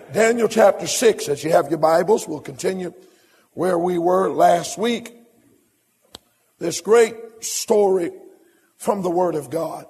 Daniel chapter 6, as you have your Bibles, we'll continue where we were last week. This great story from the Word of God.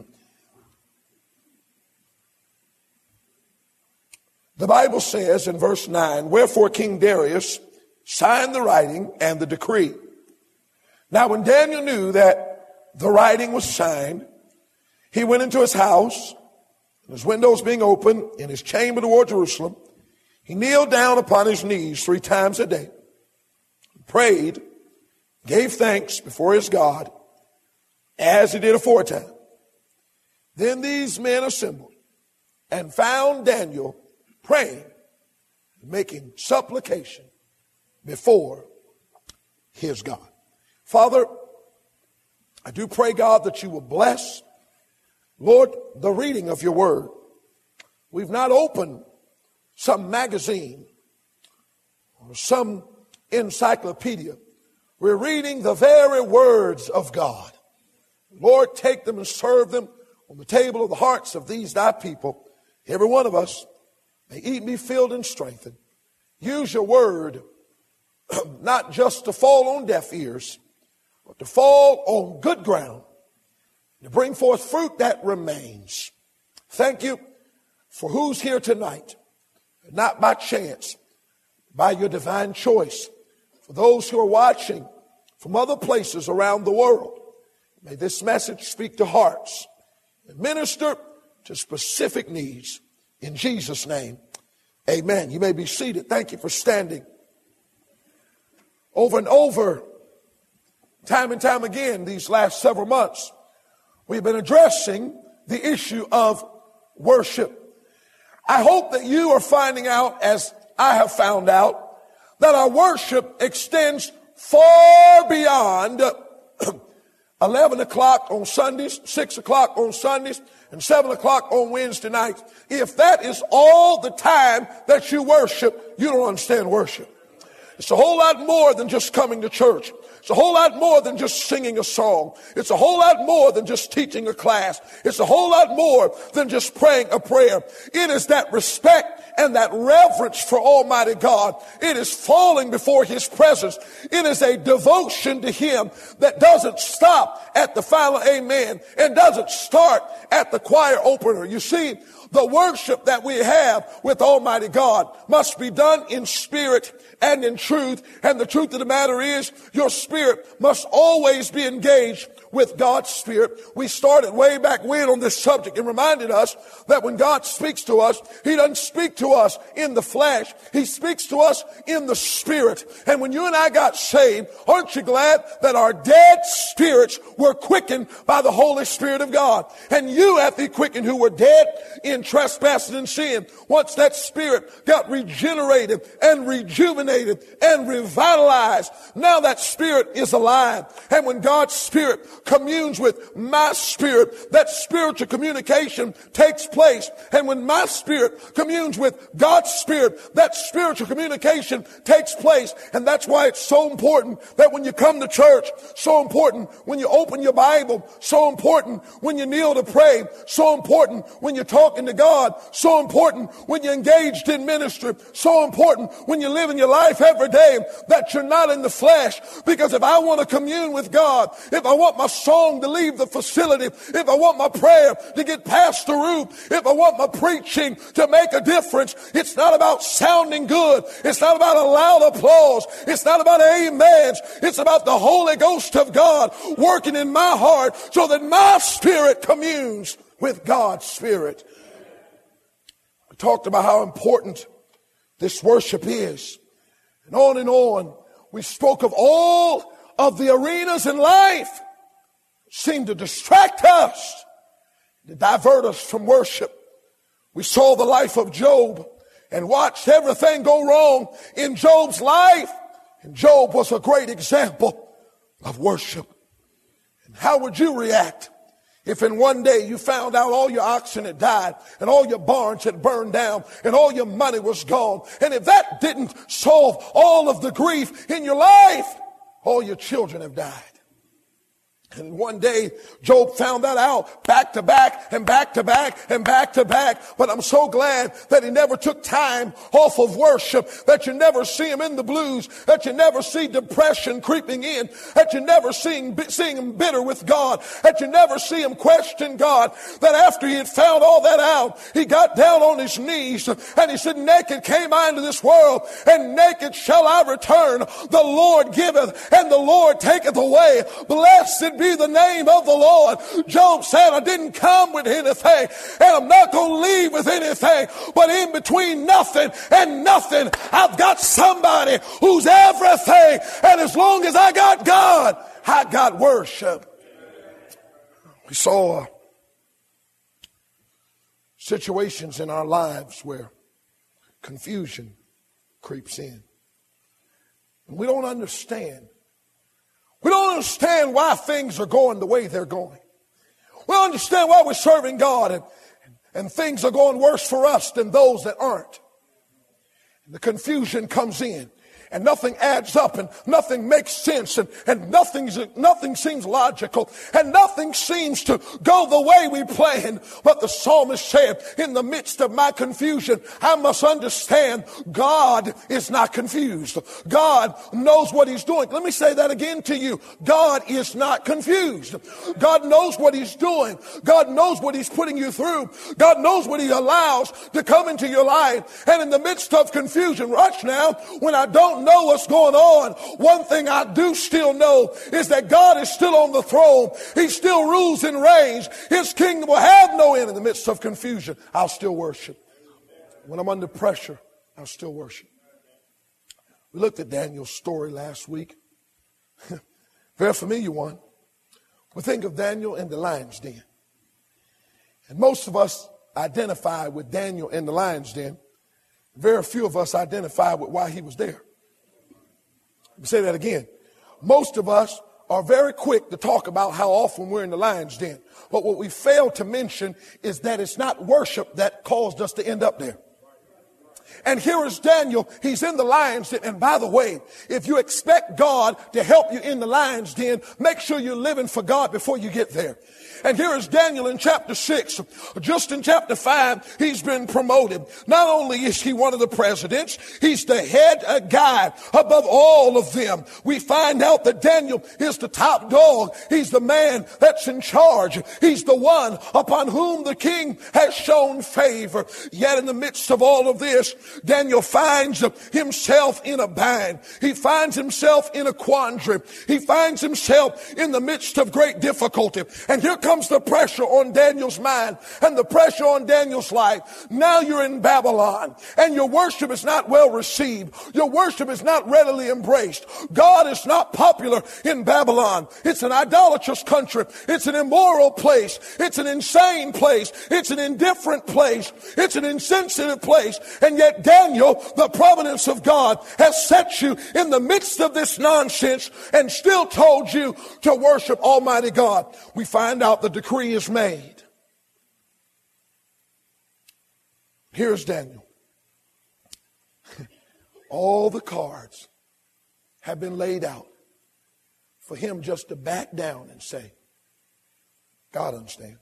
The Bible says in verse 9, "Wherefore King Darius signed the writing and the decree. Now when Daniel knew that the writing was signed, he went into his house, and his windows being open in his chamber toward Jerusalem, he kneeled down upon his knees 3 times a day, prayed, gave thanks before his God, as he did aforetime. Then these men assembled and found Daniel praying, making supplication before his God." Father, I do pray, God, that you will bless, Lord, the reading of your word. We've not opened some magazine or some encyclopedia. We're reading the very words of God. Lord, take them and serve them on the table of the hearts of these thy people. Every one of us may eat, be filled, and strengthened. Use your word not just to fall on deaf ears, but to fall on good ground, to bring forth fruit that remains. Thank you for who's here tonight, not by chance, by your divine choice. For those who are watching from other places around the world, may this message speak to hearts and minister to specific needs. In Jesus' name, amen. You may be seated. Thank you for standing. Over and over, time and time again, these last several months, we've been addressing the issue of worship. I hope that you are finding out, as I have found out, that our worship extends far beyond 11 o'clock on Sundays, 6 o'clock on Sundays, and 7 o'clock on Wednesday nights. If that is all the time that you worship, you don't understand worship. It's a whole lot more than just coming to church. It's a whole lot more than just singing a song. It's a whole lot more than just teaching a class. It's a whole lot more than just praying a prayer. It is that respect and that reverence for Almighty God. It is falling before His presence. It is a devotion to Him that doesn't stop at the final amen and doesn't start at the choir opener. You see, the worship that we have with Almighty God must be done in spirit and in truth. And the truth of the matter is, your spirit must always be engaged with God's Spirit. We started way back when on this subject and reminded us that when God speaks to us, He doesn't speak to us in the flesh. He speaks to us in the Spirit. And when you and I got saved, aren't you glad that our dead spirits were quickened by the Holy Spirit of God? And you have been quickened who were dead in trespasses and sin. Once that spirit got regenerated and rejuvenated and revitalized, now that spirit is alive. And when God's Spirit communes with my spirit, that spiritual communication takes place. And when my spirit communes with God's Spirit, that spiritual communication takes place. And that's why it's so important that when you come to church, so important when you open your Bible, so important when you kneel to pray, so important when you're talking to God, so important when you're engaged in ministry, so important when you live in your life every day, that you're not in the flesh. Because if I want to commune with God, if I want my song to leave the facility, if I want my prayer to get past the roof, if I want my preaching to make a difference, it's not about sounding good. It's not about a loud applause. It's not about amens. It's about the Holy Ghost of God working in my heart so that my spirit communes with God's Spirit. We talked about how important this worship is. And on we spoke of all of the arenas in life seem to distract us, to divert us from worship. We saw the life of Job and watched everything go wrong in Job's life. And Job was a great example of worship. And how would you react if in one day you found out all your oxen had died and all your barns had burned down and all your money was gone? And if that didn't solve all of the grief in your life, all your children have died. And one day, Job found that out back to back and back to back and back to back. But I'm so glad that he never took time off of worship, that you never see him in the blues, that you never see depression creeping in, that you never seeing him bitter with God, that you never see him question God. That after he had found all that out, he got down on his knees and he said, naked came I into this world, and naked shall I return. The Lord giveth and the Lord taketh away. Blessed be the name of the Lord. Job said, I didn't come with anything, and I'm not going to leave with anything, but in between nothing and nothing, I've got somebody who's everything. And as long as I got God, I got worship. We saw situations in our lives where confusion creeps in. And we don't understand. We don't understand why things are going the way they're going. We don't understand why we're serving God and things are going worse for us than those that aren't. And the confusion comes in. And nothing adds up, and nothing makes sense, and nothing seems logical, and nothing seems to go the way we planned. But the psalmist said, in the midst of my confusion, I must understand God is not confused. God knows what he's doing. Let me say that again to you. God is not confused. God knows what he's doing. God knows what he's putting you through. God knows what he allows to come into your life. And in the midst of confusion, watch now, when I don't know what's going on, one thing I do still know is that God is still on the throne. He still rules and reigns. His kingdom will have no end. In the midst of confusion, I'll still worship. When I'm under pressure, I'll still worship. We looked at Daniel's story last week. Very familiar one. We think of Daniel in the lion's den. And most of us identify with Daniel in the lion's den. Very few of us identify with why he was there. Let me say that again. Most of us are very quick to talk about how often we're in the lion's den. But what we fail to mention is that it's not worship that caused us to end up there. And here is Daniel. He's in the lion's den. And by the way, if you expect God to help you in the lion's den, make sure you're living for God before you get there. And here is Daniel in chapter 6. Just in chapter 5, he's been promoted. Not only is he one of the presidents, he's the head guy above all of them. We find out that Daniel is the top dog. He's the man that's in charge. He's the one upon whom the king has shown favor. Yet in the midst of all of this, Daniel finds himself in a bind. He finds himself in a quandary. He finds himself in the midst of great difficulty. And here comes the pressure on Daniel's mind and the pressure on Daniel's life. Now you're in Babylon and your worship is not well received. Your worship is not readily embraced. God is not popular in Babylon. It's an idolatrous country. It's an immoral place. It's an insane place. It's an indifferent place. It's an insensitive place. And yet Daniel, the providence of God, has set you in the midst of this nonsense and still told you to worship Almighty God. We find out the decree is made. Here's Daniel. All the cards have been laid out for him just to back down and say, God understands.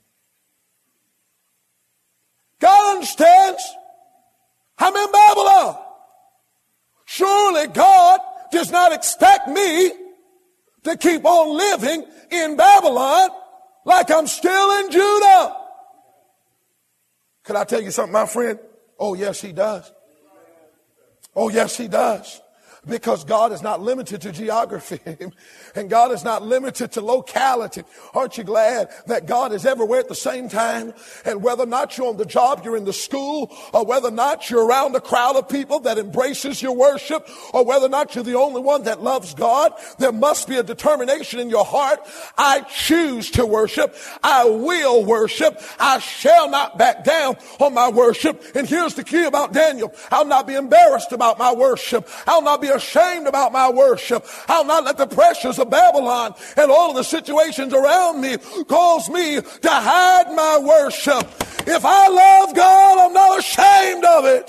God understands. I'm in Babylon. Surely God does not expect me to keep on living in Babylon like I'm still in Judah. Can I tell you something, my friend? Oh, yes, he does. Oh, yes, he does. Because God is not limited to geography and God is not limited to locality. Aren't you glad that God is everywhere at the same time? And whether or not you're on the job, you're in the school, or whether or not you're around a crowd of people that embraces your worship, or whether or not you're the only one that loves God, there must be a determination in your heart. I choose to worship. I will worship. I shall not back down on my worship. And here's the key about Daniel. I'll not be embarrassed about my worship. I'll not be ashamed about my worship. I'll not let the pressures of Babylon and all of the situations around me cause me to hide my worship. If I love God, I'm not ashamed of it.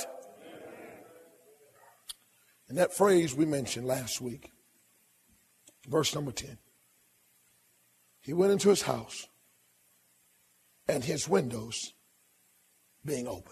And that phrase we mentioned last week, verse number 10. He went into his house and his windows being open.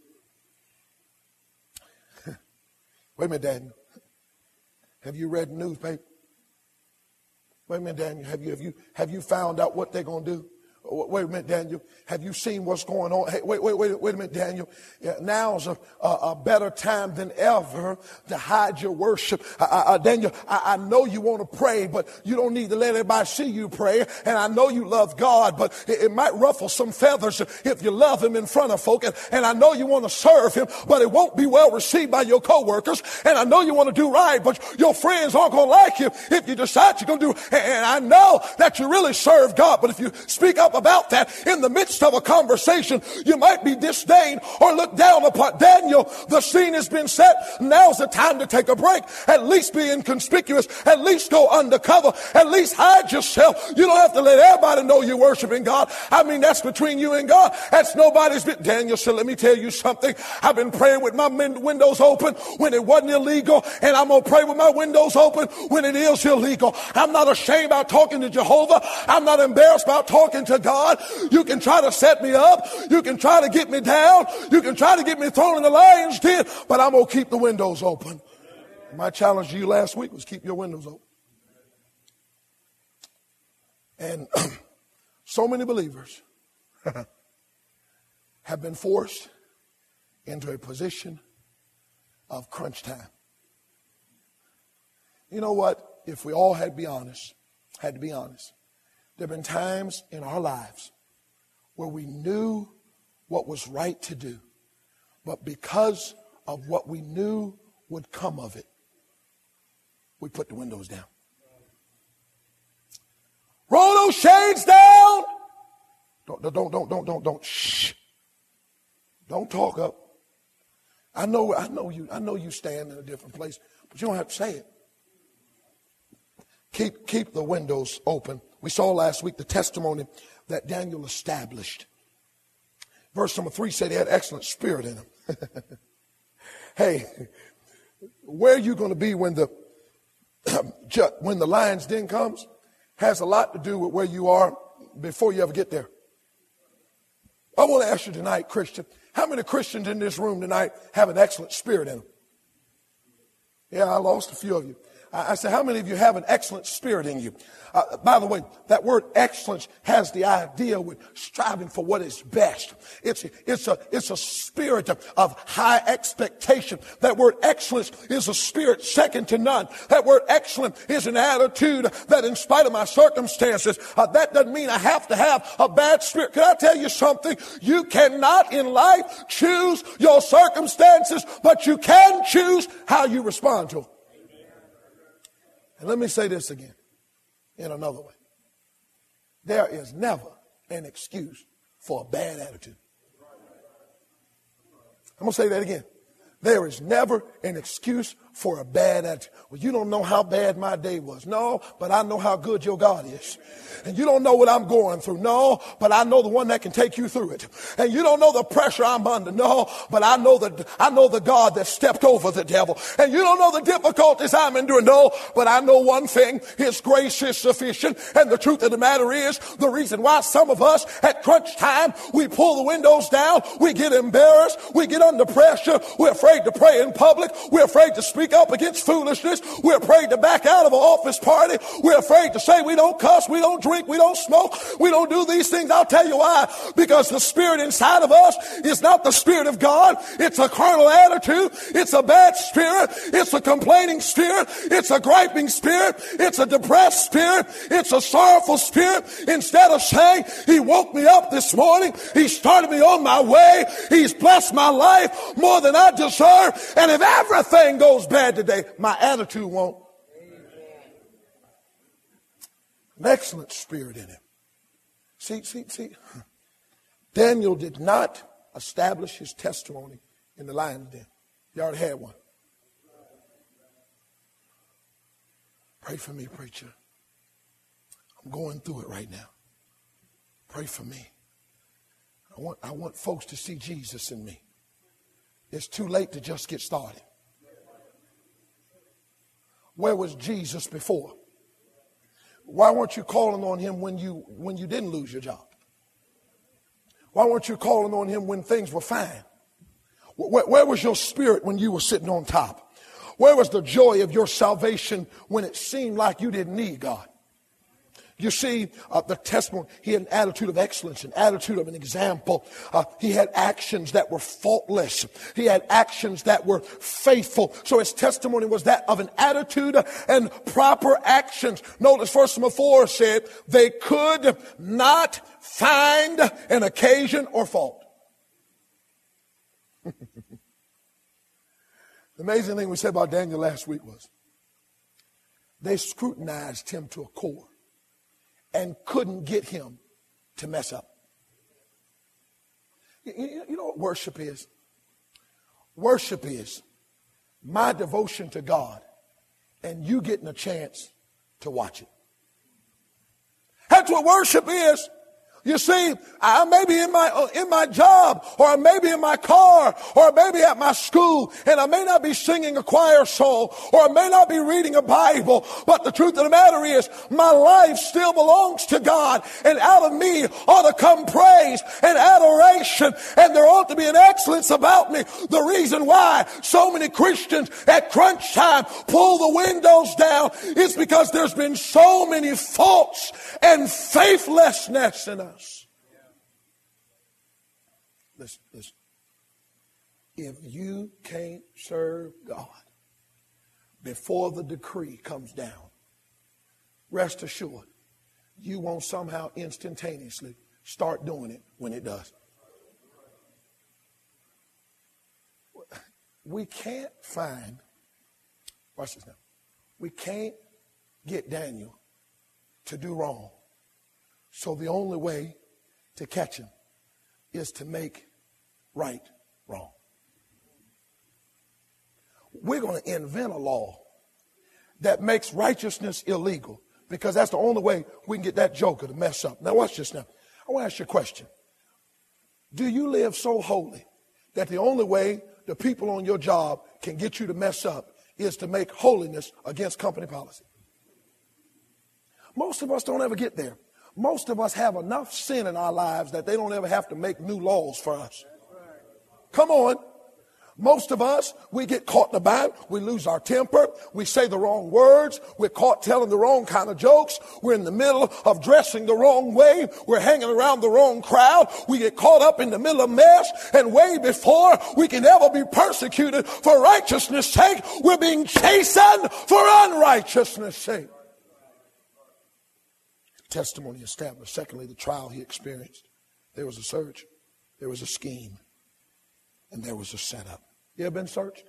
Wait a minute, Daniel. Have you read the newspaper? Wait a minute, Daniel. Have you found out what they're going to do? Wait a minute, Daniel. Have you seen what's going on? Hey, wait a minute, Daniel. Yeah, now's a better time than ever to hide your worship. Daniel, I know you want to pray, but you don't need to let everybody see you pray. And I know you love God, but it might ruffle some feathers if you love him in front of folk. And I know you want to serve him, but it won't be well received by your coworkers. And I know you want to do right, but your friends aren't going to like you if you decide you're going to do. And I know that you really serve God, but if you speak up about that in the midst of a conversation, you might be disdained or looked down upon. Daniel, the scene has been set. Now's the time to take a break. At least be inconspicuous. At least go undercover. At least hide yourself. You don't have to let everybody know you're worshiping God. I mean, that's between you and God. That's nobody's bit. Daniel said, let me tell you something. I've been praying with my windows open when it wasn't illegal, and I'm going to pray with my windows open when it is illegal. I'm not ashamed about talking to Jehovah. I'm not embarrassed about talking to God. You can try to set me up. You can try to get me down. You can try to get me thrown in the lion's den, but I'm going to keep the windows open. My challenge to you last week was keep your windows open. And so many believers have been forced into a position of crunch time. You know what? If we all had to be honest, there have been times in our lives where we knew what was right to do, but because of what we knew would come of it, we put the windows down. Roll those shades down. Don't. Shh. Don't talk up. I know you stand in a different place, but you don't have to say it. Keep the windows open. We saw last week the testimony that Daniel established. Verse number 3 said he had excellent spirit in him. Hey, where are you going to be when the lion's den comes has a lot to do with where you are before you ever get there. I want to ask you tonight, Christian, how many Christians in this room tonight have an excellent spirit in them? Yeah, I lost a few of you. I said, how many of you have an excellent spirit in you? By the way, that word excellence has the idea with striving for what is best. It's a spirit of high expectation. That word excellence is a spirit second to none. That word excellent is an attitude that in spite of my circumstances, that doesn't mean I have to have a bad spirit. Can I tell you something? You cannot in life choose your circumstances, but you can choose how you respond to them. And let me say this again in another way. There is never an excuse for a bad attitude. I'm going to say that again. There is never an excuse for a bad attitude. Well, you don't know how bad my day was. No, but I know how good your God is. And you don't know what I'm going through. No, but I know the one that can take you through it. And you don't know the pressure I'm under. No, but I know the God that stepped over the devil. And you don't know the difficulties I'm enduring. No, but I know one thing. His grace is sufficient. And the truth of the matter is, the reason why some of us at crunch time, we pull the windows down, we get embarrassed, we get under pressure, we're afraid to pray in public, we're afraid to speak up against foolishness, we're afraid to back out of an office party, we're afraid to say we don't cuss, we don't drink, we don't smoke, we don't do these things. I'll tell you why. Because the spirit inside of us is not the spirit of God. It's a carnal attitude. It's a bad spirit. It's a complaining spirit. It's a griping spirit. It's a depressed spirit. It's a sorrowful spirit. Instead of saying, he woke me up this morning, he started me on my way, he's blessed my life more than I deserve, and if everything goes bad today, my attitude won't. An excellent spirit in him. See. Daniel did not establish his testimony in the lion's den. He already had one. Pray for me, preacher. I'm going through it right now. Pray for me. I want folks to see Jesus in me. It's too late to just get started. Where was Jesus before? Why weren't you calling on him when you didn't lose your job? Why weren't you calling on him when things were fine? Where was your spirit when you were sitting on top? Where was the joy of your salvation when it seemed like you didn't need God? You see, the testimony, he had an attitude of excellence, an attitude of an example. He had actions that were faultless. He had actions that were faithful. So his testimony was that of an attitude and proper actions. Notice verse number 4 said, they could not find an occasion or fault. The amazing thing we said about Daniel last week was they scrutinized him to a core and couldn't get him to mess up. You know what worship is? Worship is my devotion to God and you getting a chance to watch it. That's what worship is. You see, I may be in my job, or I may be in my car, or I may be at my school, and I may not be singing a choir song, or I may not be reading a Bible, but the truth of the matter is, my life still belongs to God, and out of me ought to come praise and adoration, and there ought to be an excellence about me. The reason why so many Christians at crunch time pull the windows down is because there's been so many faults and faithlessness in us. Listen. If you can't serve God before the decree comes down, rest assured, you won't somehow instantaneously start doing it when it does. We can't find, watch this now, we can't get Daniel to do wrong. So the only way to catch him is to make right wrong. We're going to invent a law that makes righteousness illegal because that's the only way we can get that joker to mess up. Now watch this now. I want to ask you a question. Do you live so holy that the only way the people on your job can get you to mess up is to make holiness against company policy? Most of us don't ever get there. Most of us have enough sin in our lives that they don't ever have to make new laws for us. Come on. Most of us, we get caught in the Bible. We lose our temper. We say the wrong words. We're caught telling the wrong kind of jokes. We're in the middle of dressing the wrong way. We're hanging around the wrong crowd. We get caught up in the middle of mess. And way before we can ever be persecuted for righteousness' sake, we're being chastened for unrighteousness' sake. Testimony established. Secondly, the trial he experienced. There was a search. There was a scheme. And there was a setup. You ever been searched?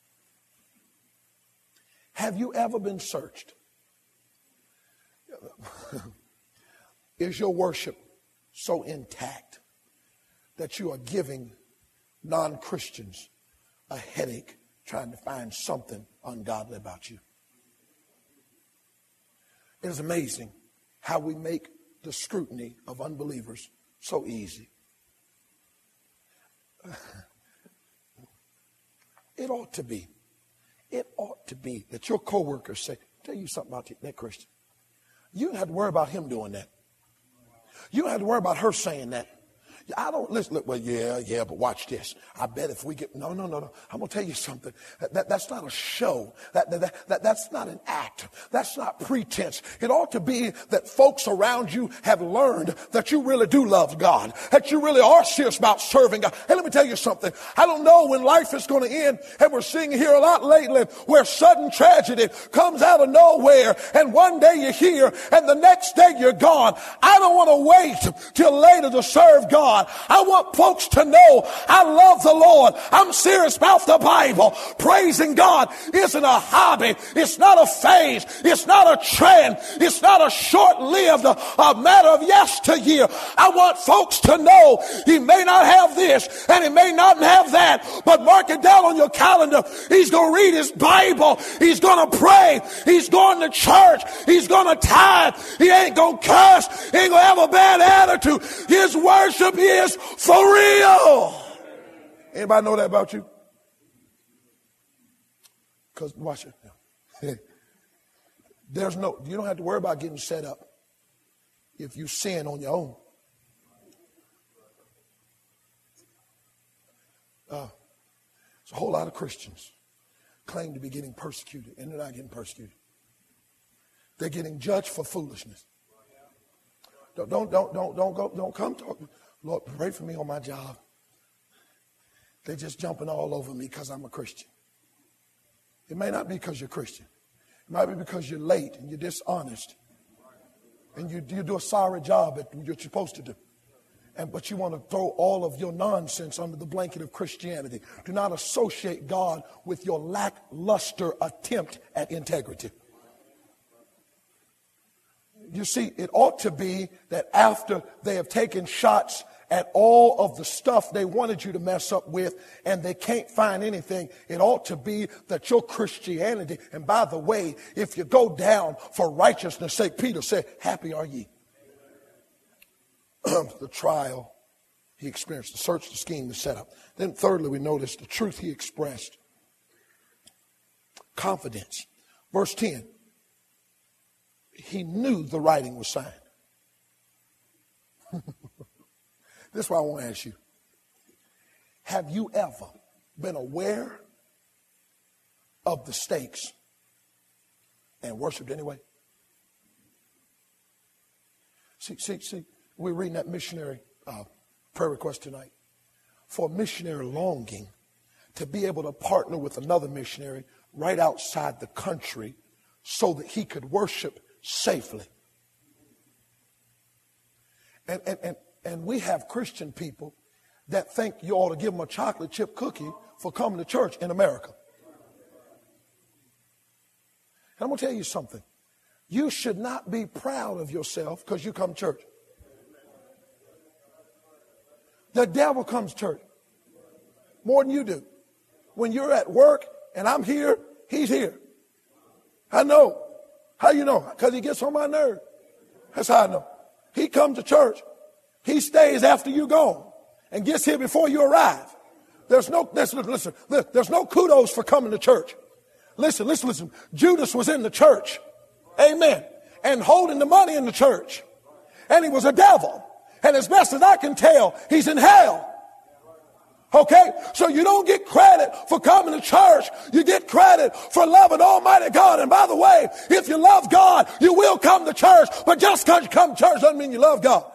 Have you ever been searched? Is your worship so intact that you are giving non-Christians a headache trying to find something ungodly about you? It is amazing how we make the scrutiny of unbelievers so easy. It ought to be that your coworkers say, tell you something about that Christian. You don't have to worry about him doing that. You don't have to worry about her saying that. I don't listen. Well, yeah, but watch this. I bet if we get no. I'm gonna tell you something. That's not a show. That's not an act. That's not pretense. It ought to be that folks around you have learned that you really do love God, that you really are serious about serving God. Hey, let me tell you something. I don't know when life is going to end, and we're seeing here a lot lately where sudden tragedy comes out of nowhere, and one day you're here, and the next day you're gone. I don't want to wait till later to serve God. I want folks to know I love the Lord. I'm serious about the Bible. Praising God isn't a hobby. It's not a phase. It's not a trend. It's not a short-lived a matter of yesteryear. I want folks to know he may not have this and he may not have that, but mark it down on your calendar. He's going to read his Bible. He's going to pray. He's going to church. He's going to tithe. He ain't going to curse. He ain't going to have a bad attitude. His worship is for real. Anybody know that about you? Because watch it. You don't have to worry about getting set up if you sin on your own. There's a whole lot of Christians claim to be getting persecuted, and they're not getting persecuted. They're getting judged for foolishness. Don't come talk. Lord, pray for me on my job. They're just jumping all over me because I'm a Christian. It may not be because you're Christian. It might be because you're late and you're dishonest. And you do a sorry job at what you're supposed to do. But you want to throw all of your nonsense under the blanket of Christianity. Do not associate God with your lackluster attempt at integrity. You see, it ought to be that after they have taken shots at all of the stuff they wanted you to mess up with and they can't find anything, it ought to be that your Christianity, and by the way, if you go down for righteousness' sake, Peter said, happy are ye. The trial he experienced, the search, the scheme, the setup. Then thirdly, we notice the truth he expressed. Confidence. Verse 10. He knew the writing was signed. This is what I want to ask you. Have you ever been aware of the stakes and worshiped anyway? See, we're reading that missionary prayer request tonight. For a missionary longing to be able to partner with another missionary right outside the country so that he could worship safely. And we have Christian people that think you ought to give them a chocolate chip cookie for coming to church in America. And I'm going to tell you something. You should not be proud of yourself because you come to church. The devil comes to church more than you do. When you're at work and I'm here, he's here. I know. How you know? Because he gets on my nerve. That's how I know. He comes to church. He stays after you're gone and gets here before you arrive. There's no kudos for coming to church. Listen. Judas was in the church. Amen. And holding the money in the church. And he was a devil. And as best as I can tell, he's in hell. Okay? So you don't get credit for coming to church. You get credit for loving Almighty God. And by the way, if you love God, you will come to church. But just because you come to church doesn't mean you love God.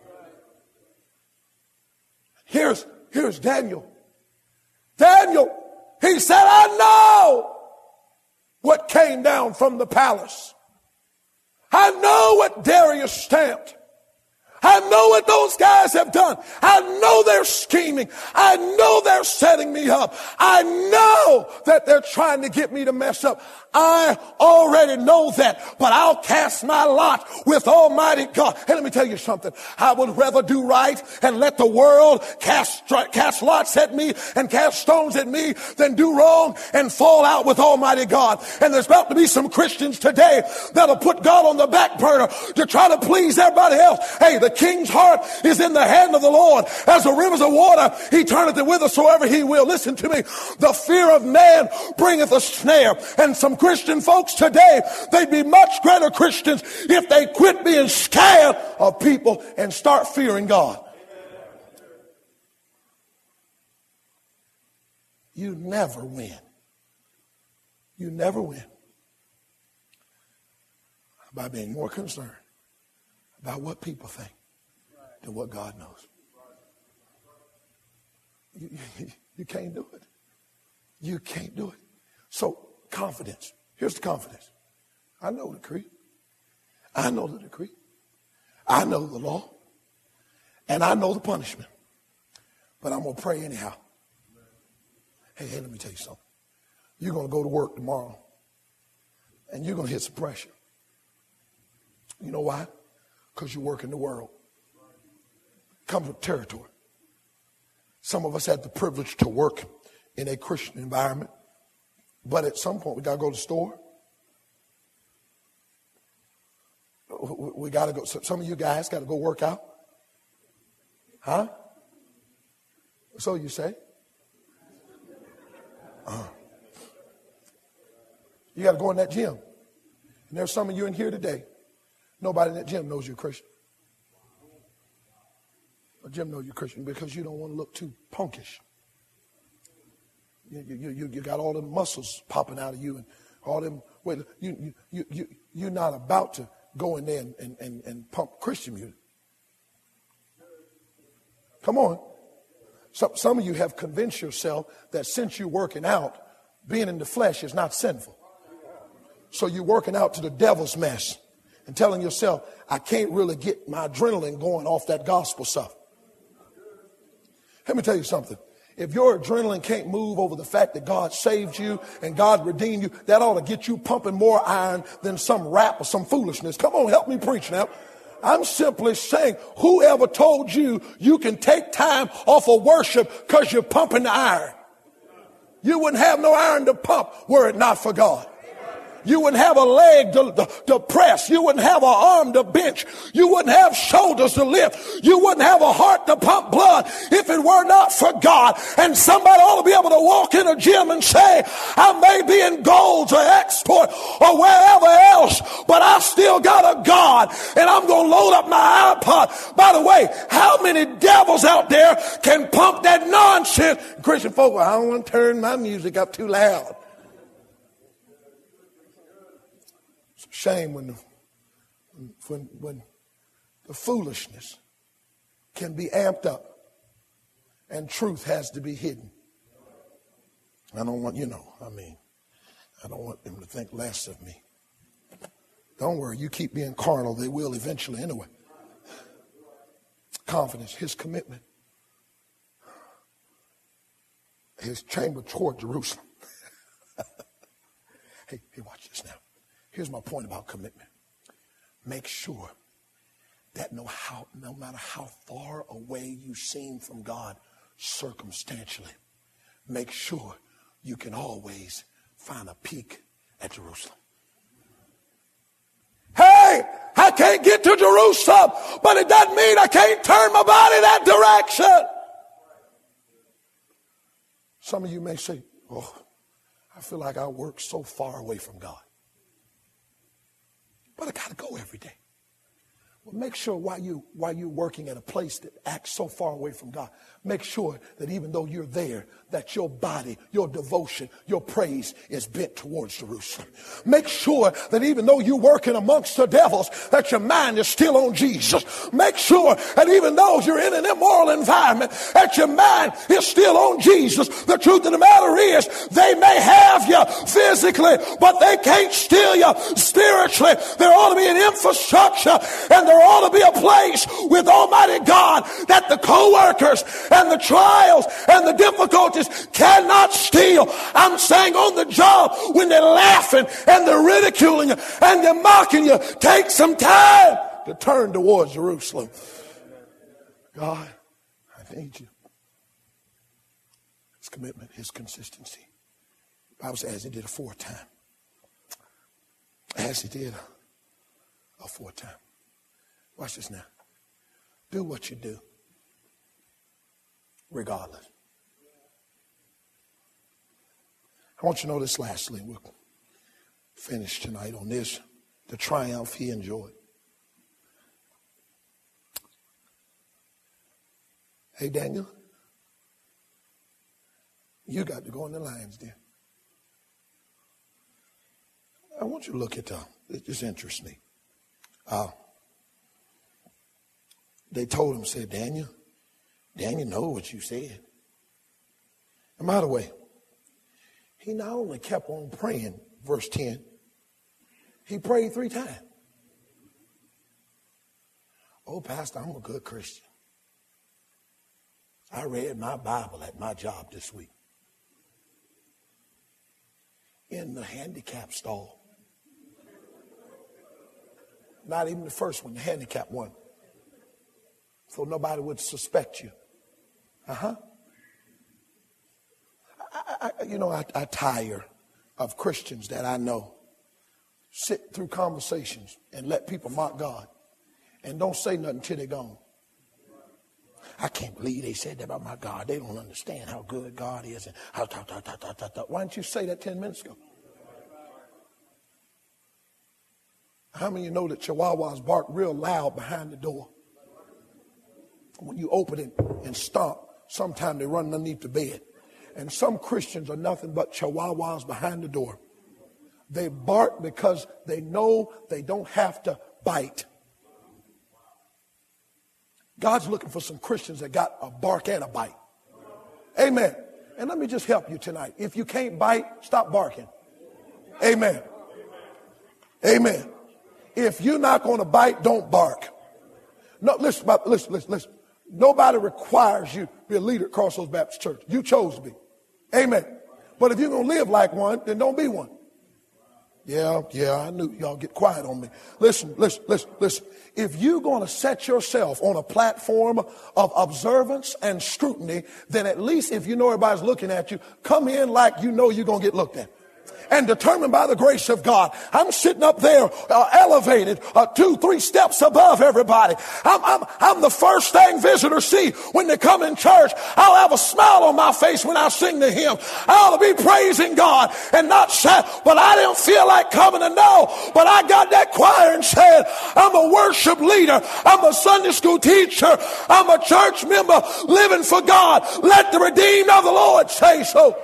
Here's Daniel. Daniel, he said, I know what came down from the palace. I know what Darius stamped. I know what those guys have done. I know they're scheming. I know they're setting me up. I know that they're trying to get me to mess up. I already know that, but I'll cast my lot with Almighty God. And let me tell you something. I would rather do right and let the world cast lots at me and cast stones at me than do wrong and fall out with Almighty God. And there's about to be some Christians today that'll put God on the back burner to try to please everybody else. Hey, the king's heart is in the hand of the Lord. As the rivers of water, he turneth it whithersoever he will. Listen to me. The fear of man bringeth a snare. And some Christian folks today, they'd be much greater Christians if they quit being scared of people and start fearing God. You never win. You never win by being more concerned about what people think than what God knows. You can't do it. You can't do it. So confidence. Here's the confidence. I know the decree. I know the decree. I know the law. And I know the punishment. But I'm going to pray anyhow. Hey, let me tell you something. You're going to go to work tomorrow. And you're going to hit some pressure. You know why? Because you work in the world. Comes with territory. Some of us had the privilege to work in a Christian environment. But at some point, we got to go to the store. We got to go. Some of you guys got to go work out. Huh? So you say? You got to go in that gym. And there's some of you in here today, nobody in that gym knows you're a Christian. The gym knows you're a Christian because you don't want to look too punkish. You got all them muscles popping out of you and all them. Wait, you're not about to go in there and pump Christian music. Come on. Some of you have convinced yourself that since you're working out, being in the flesh is not sinful. So you're working out to the devil's mess and telling yourself, I can't really get my adrenaline going off that gospel stuff. Let me tell you something. If your adrenaline can't move over the fact that God saved you and God redeemed you, that ought to get you pumping more iron than some rap or some foolishness. Come on, help me preach now. I'm simply saying, whoever told you you can take time off of worship because you're pumping the iron? You wouldn't have no iron to pump were it not for God. You wouldn't have a leg to press. You wouldn't have an arm to bench. You wouldn't have shoulders to lift. You wouldn't have a heart to pump blood if it were not for God. And somebody ought to be able to walk in a gym and say, I may be in Golds or Export or wherever else, but I still got a God, and I'm going to load up my iPod. By the way, how many devils out there can pump that nonsense? Christian folk, well, I don't want to turn my music up too loud. Shame when the foolishness can be amped up and truth has to be hidden. I don't want, I don't want them to think less of me. Don't worry, you keep being carnal, they will eventually anyway. Confidence, his commitment, his chamber toward Jerusalem. Hey, watch this now. Here's my point about commitment. Make sure that no matter how far away you seem from God circumstantially, make sure you can always find a peak at Jerusalem. Hey, I can't get to Jerusalem, but it doesn't mean I can't turn my body that direction. Some of you may say, oh, I feel like I work so far away from God. But I got to go every day. Well, make sure while you're working at a place that acts so far away from God, make sure that even though you're there, that your body, your devotion, your praise is bent towards Jerusalem. Make sure that even though you're working amongst the devils, that your mind is still on Jesus. Make sure that even though you're in an immoral environment, that your mind is still on Jesus. The truth of the matter is, they may have you physically, but they can't steal you spiritually. There ought to be an infrastructure, and there ought to be a place with Almighty God that the co-workers and the trials and the difficulties cannot steal. I'm saying on the job, when they're laughing and they're ridiculing you and they're mocking you, take some time to turn towards Jerusalem. God, I need you. His commitment, his consistency. The Bible says he did a fourth time. As he did a fourth time. Watch this now. Do what you do, regardless. I want you to know this lastly. We'll finish tonight on this. The triumph he enjoyed. Hey, Daniel, you got to go in the lion's den. I want you to look at it just interests me. They told him, said, Daniel know what you said. And by the way, he not only kept on praying, verse 10, he prayed 3 times. Oh, Pastor, I'm a good Christian. I read my Bible at my job this week. In the handicap stall. Not even the first one, the handicap one. So nobody would suspect you. I tire of Christians that I know sit through conversations and let people mock God and don't say nothing till they're gone. I can't believe they said that about my God. They don't understand how good God is. And why didn't you say that 10 minutes ago? How many of you know that chihuahuas bark real loud behind the door? When you open it and stomp, sometimes they run underneath the bed. And some Christians are nothing but chihuahuas behind the door. They bark because they know they don't have to bite. God's looking for some Christians that got a bark and a bite. Amen. And let me just help you tonight. If you can't bite, stop barking. Amen. Amen. If you're not going to bite, don't bark. No, listen. Nobody requires you to be a leader at Crossroads Baptist Church. You chose to be. Amen. But if you're going to live like one, then don't be one. Yeah, I knew y'all get quiet on me. Listen. If you're going to set yourself on a platform of observance and scrutiny, then at least if you know everybody's looking at you, come in like you know you're going to get looked at. And determined by the grace of God. I'm sitting up there elevated 2-3 steps above everybody. I'm the first thing visitors see when they come in church. I'll have a smile on my face when I sing to him. I'll be praising God and not shout, but I didn't feel like coming to know. But I got that choir and said, I'm a worship leader. I'm a Sunday school teacher. I'm a church member living for God. Let the redeemed of the Lord say so.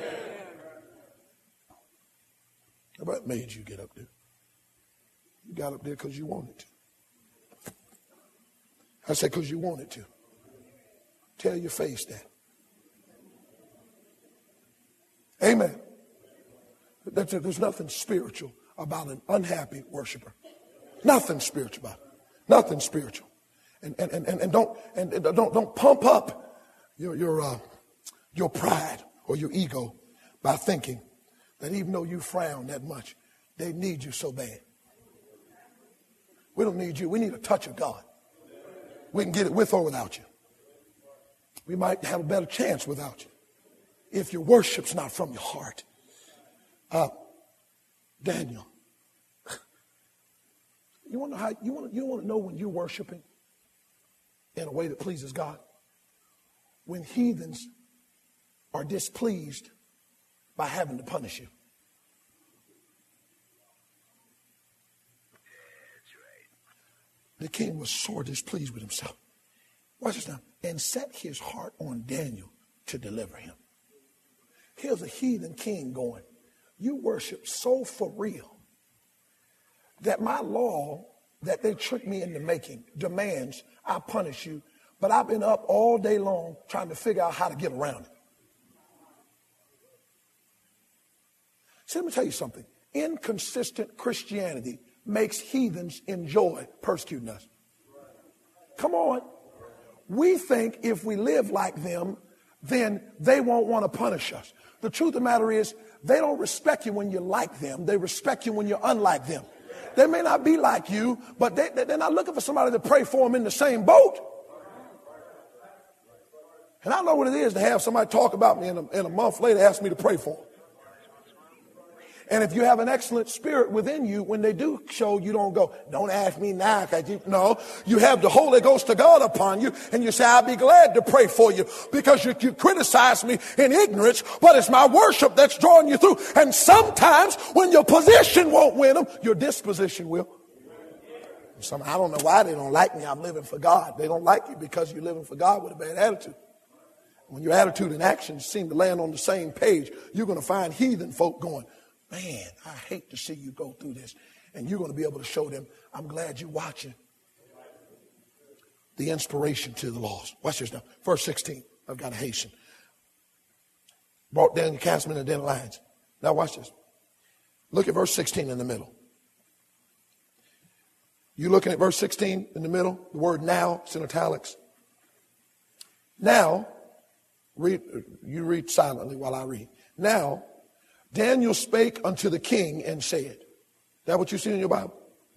What made you get up there? You got up there because you wanted to. I said because you wanted to. Tell your face that. Amen. There's nothing spiritual about an unhappy worshiper. Nothing spiritual about it. Nothing spiritual. And don't pump up your pride or your ego by thinking that even though you frown that much, they need you so bad. We don't need you. We need a touch of God. We can get it with or without you. We might have a better chance without you if your worship's not from your heart. Daniel, you want to know how you want to know when you're worshiping in a way that pleases God? When heathens are displeased by having to punish you. The king was sore displeased with himself. Watch this now. And set his heart on Daniel to deliver him. Here's a heathen king going, you worship so for real that my law that they tricked me into making demands I punish you, but I've been up all day long trying to figure out how to get around it. So let me tell you something. Inconsistent Christianity makes heathens enjoy persecuting us. Come on. We think if we live like them, then they won't want to punish us. The truth of the matter is, they don't respect you when you're like them. They respect you when you're unlike them. They may not be like you, but they're not looking for somebody to pray for them in the same boat. And I know what it is to have somebody talk about me and a month later ask me to pray for them. And if you have an excellent spirit within you, when they do show, you don't go, don't ask me now. No, you have the Holy Ghost of God upon you. And you say, I'll be glad to pray for you because you criticize me in ignorance, but it's my worship that's drawing you through. And sometimes when your position won't win them, your disposition will. I don't know why they don't like me. I'm living for God. They don't like you because you're living for God with a bad attitude. When your attitude and actions seem to land on the same page, you're going to find heathen folk going, man, I hate to see you go through this. And you're going to be able to show them, I'm glad you're watching. The inspiration to the lost. Watch this now. Verse 16. I've got to hasten. Brought Daniel, cast him in the den of lions. Now watch this. Look at verse 16 in the middle. You looking at verse 16 in the middle? The word now, it's in italics. Now, you read silently while I read. Now, Daniel spake unto the king and said, is that what you see in your Bible?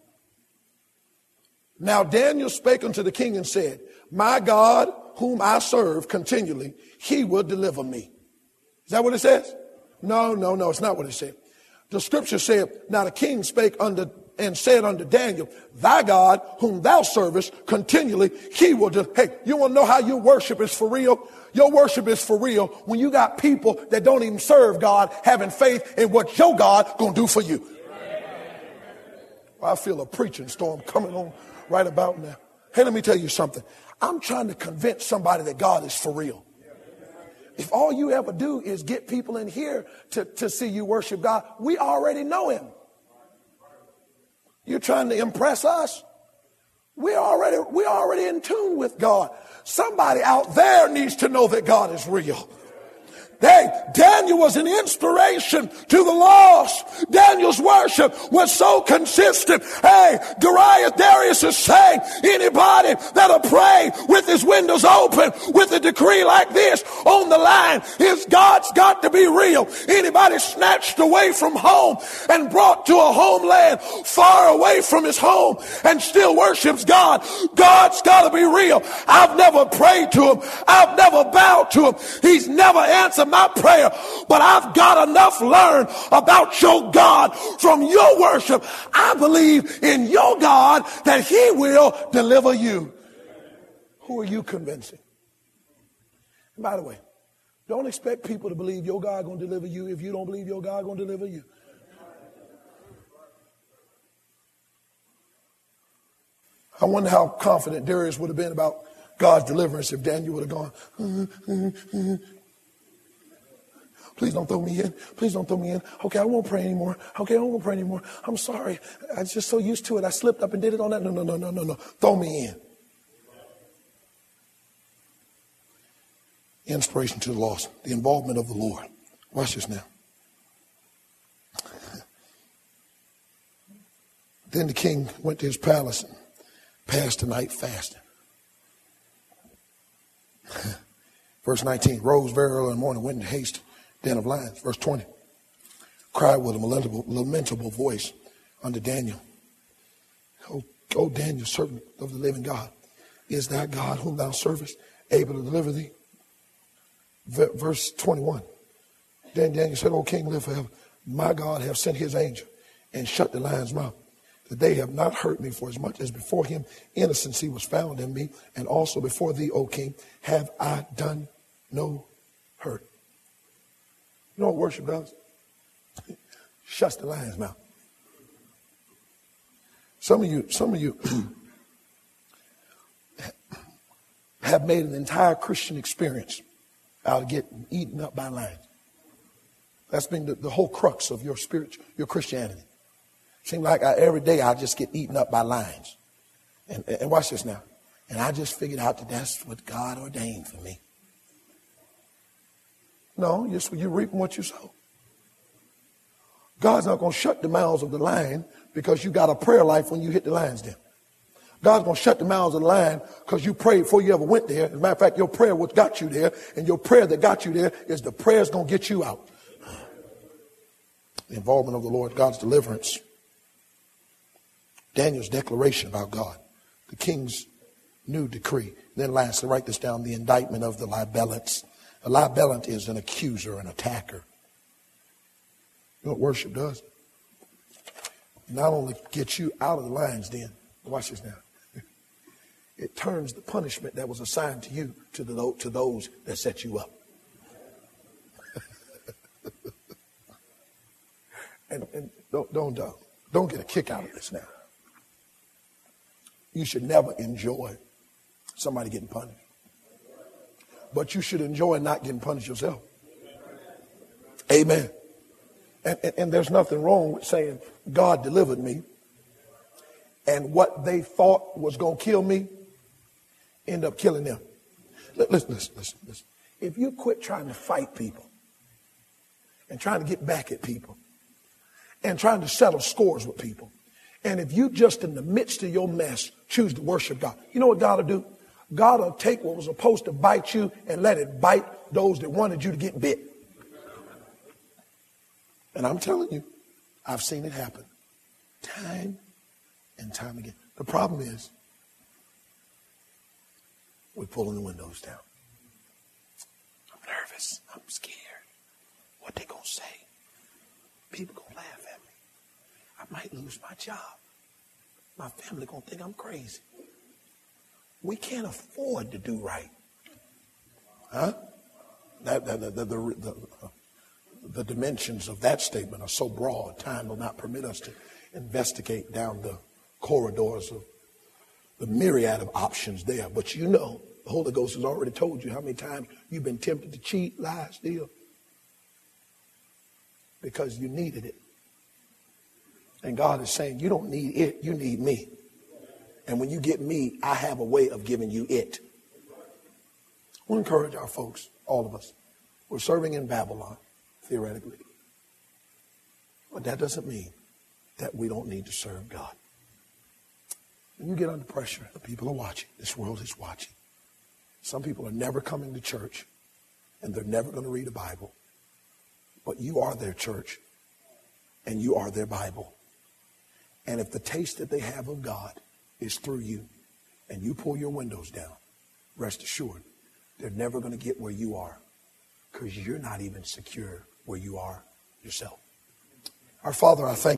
Now Daniel spake unto the king and said, my God, whom I serve continually, he will deliver me. Is that what it says? No, it's not what it said. The scripture said, now the king spake and said unto Daniel, thy God, whom thou servest continually, he will do. Hey, you want to know how your worship is for real? Your worship is for real when you got people that don't even serve God having faith in what your God gonna do for you. I feel a preaching storm coming on right about now. Hey, let me tell you something. I'm trying to convince somebody that God is for real. If all you ever do is get people in here to see you worship God, we already know him. You're trying to impress us. We're already in tune with God. Somebody out there needs to know that God is real. Hey, Daniel was an inspiration to the lost. Daniel's worship was so consistent. Hey, Darius is saying, anybody that'll pray with his windows open with a decree like this on the line, his God's got to be real. Anybody snatched away from home and brought to a homeland far away from his home and still worships God, God's got to be real. I've never prayed to him. I've never bowed to him. He's never answered my prayer, but I've got enough learned about your God from your worship. I believe in your God that he will deliver you. Who are you convincing? And by the way, don't expect people to believe your God going to deliver you if you don't believe your God going to deliver you. I wonder how confident Darius would have been about God's deliverance if Daniel would have gone, please don't throw me in. Please don't throw me in. Okay, I won't pray anymore. Okay, I won't pray anymore. I'm sorry. I was just so used to it. I slipped up and did it on that. No. Throw me in. Inspiration to the lost. The involvement of the Lord. Watch this now. Then the king went to his palace and passed the night fasting. Verse 19. Rose very early in the morning, went in haste. Den of lions. Verse 20. Cried with a lamentable voice unto Daniel. O Daniel, servant of the living God, is that God whom thou servest able to deliver thee? Verse 21. Then Daniel said, O king, live forever. My God hath sent his angel and shut the lion's mouth, that they have not hurt me, for as much as before him innocency was found in me, and also before thee, O king, have I done no hurt. You know what worship does? Shuts the lion's mouth. Some of you have made an entire Christian experience out of getting eaten up by lions. That's been the whole crux of your Christianity. Seems like every day I just get eaten up by lions. And watch this now. And I just figured out that that's what God ordained for me. No, you're reaping what you sow. God's not going to shut the mouths of the lion because you got a prayer life when you hit the lion's den. God's going to shut the mouths of the lion because you prayed before you ever went there. As a matter of fact, your prayer what got you there, and your prayer that got you there is the prayer's going to get you out. The involvement of the Lord, God's deliverance. Daniel's declaration about God. The king's new decree. Then lastly, write this down, the indictment of the libellants. A libellant is an accuser, an attacker. You know what worship does? It not only gets you out of the lion's den, watch this now. It turns the punishment that was assigned to you to those that set you up. and don't get a kick out of this now. You should never enjoy somebody getting punished. But you should enjoy not getting punished yourself. Amen. And there's nothing wrong with saying, God delivered me. And what they thought was going to kill me, end up killing them. Listen. If you quit trying to fight people and trying to get back at people and trying to settle scores with people, and if you just in the midst of your mess choose to worship God, you know what God will do? God will take what was supposed to bite you and let it bite those that wanted you to get bit. And I'm telling you, I've seen it happen time and time again. The problem is we're pulling the windows down. I'm nervous. I'm scared. What they gonna say? People gonna laugh at me. I might lose my job. My family gonna think I'm crazy. We can't afford to do right. Huh? The dimensions of that statement are so broad, time will not permit us to investigate down the corridors of the myriad of options there. But you know, the Holy Ghost has already told you how many times you've been tempted to cheat, lie, steal. Because you needed it. And God is saying, you don't need it, you need me. And when you get me, I have a way of giving you it. I want to encourage our folks, all of us. We're serving in Babylon, theoretically. But that doesn't mean that we don't need to serve God. When you get under pressure, the people are watching. This world is watching. Some people are never coming to church, and they're never going to read a Bible. But you are their church, and you are their Bible. And if the taste that they have of God is through you, and you pull your windows down, rest assured, they're never going to get where you are, because you're not even secure where you are yourself. Our Father, I thank you.